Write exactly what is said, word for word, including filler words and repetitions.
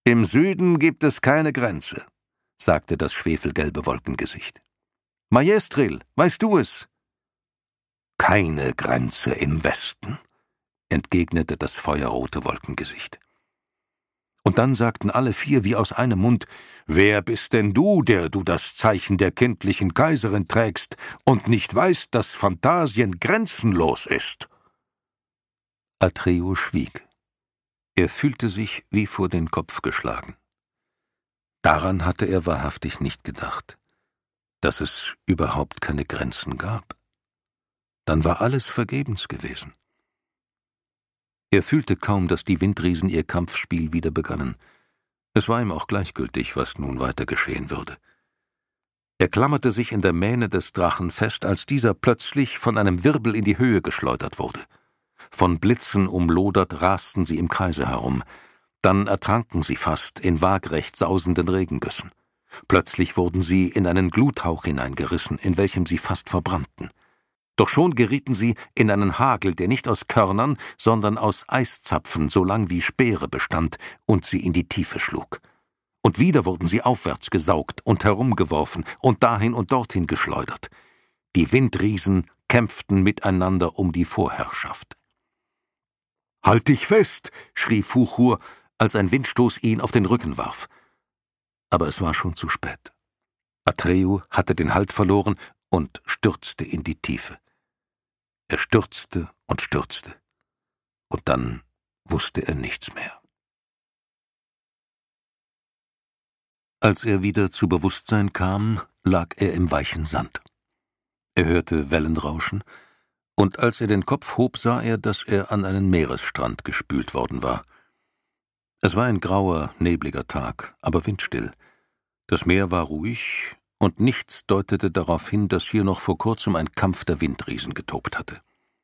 Im Süden gibt es keine Grenze, sagte das schwefelgelbe Wolkengesicht. Maestril, weißt du es? Keine Grenze im Westen, entgegnete das feuerrote Wolkengesicht. Und dann sagten alle vier wie aus einem Mund: »Wer bist denn du, der du das Zeichen der kindlichen Kaiserin trägst und nicht weißt, dass Phantasien grenzenlos ist?« Atreo schwieg. Er fühlte sich wie vor den Kopf geschlagen. Daran hatte er wahrhaftig nicht gedacht, dass es überhaupt keine Grenzen gab. Dann war alles vergebens gewesen. Er fühlte kaum, dass die Windriesen ihr Kampfspiel wieder begannen. Es war ihm auch gleichgültig, was nun weiter geschehen würde. Er klammerte sich in der Mähne des Drachen fest, als dieser plötzlich von einem Wirbel in die Höhe geschleudert wurde. Von Blitzen umlodert rasten sie im Kreise herum. Dann ertranken sie fast in waagrecht sausenden Regengüssen. Plötzlich wurden sie in einen Gluthauch hineingerissen, in welchem sie fast verbrannten. Doch schon gerieten sie in einen Hagel, der nicht aus Körnern, sondern aus Eiszapfen so lang wie Speere bestand und sie in die Tiefe schlug. Und wieder wurden sie aufwärts gesaugt und herumgeworfen und dahin und dorthin geschleudert. Die Windriesen kämpften miteinander um die Vorherrschaft. »Halt dich fest!« schrie Fuchur, als ein Windstoß ihn auf den Rücken warf. Aber es war schon zu spät. Atreo hatte den Halt verloren und stürzte in die Tiefe. Er stürzte und stürzte, und dann wusste er nichts mehr. Als er wieder zu Bewusstsein kam, lag er im weichen Sand. Er hörte Wellen rauschen, und als er den Kopf hob, sah er, dass er an einen Meeresstrand gespült worden war. Es war ein grauer, nebliger Tag, aber windstill. Das Meer war ruhig, und nichts deutete darauf hin, dass hier noch vor kurzem ein Kampf der Windriesen getobt hatte.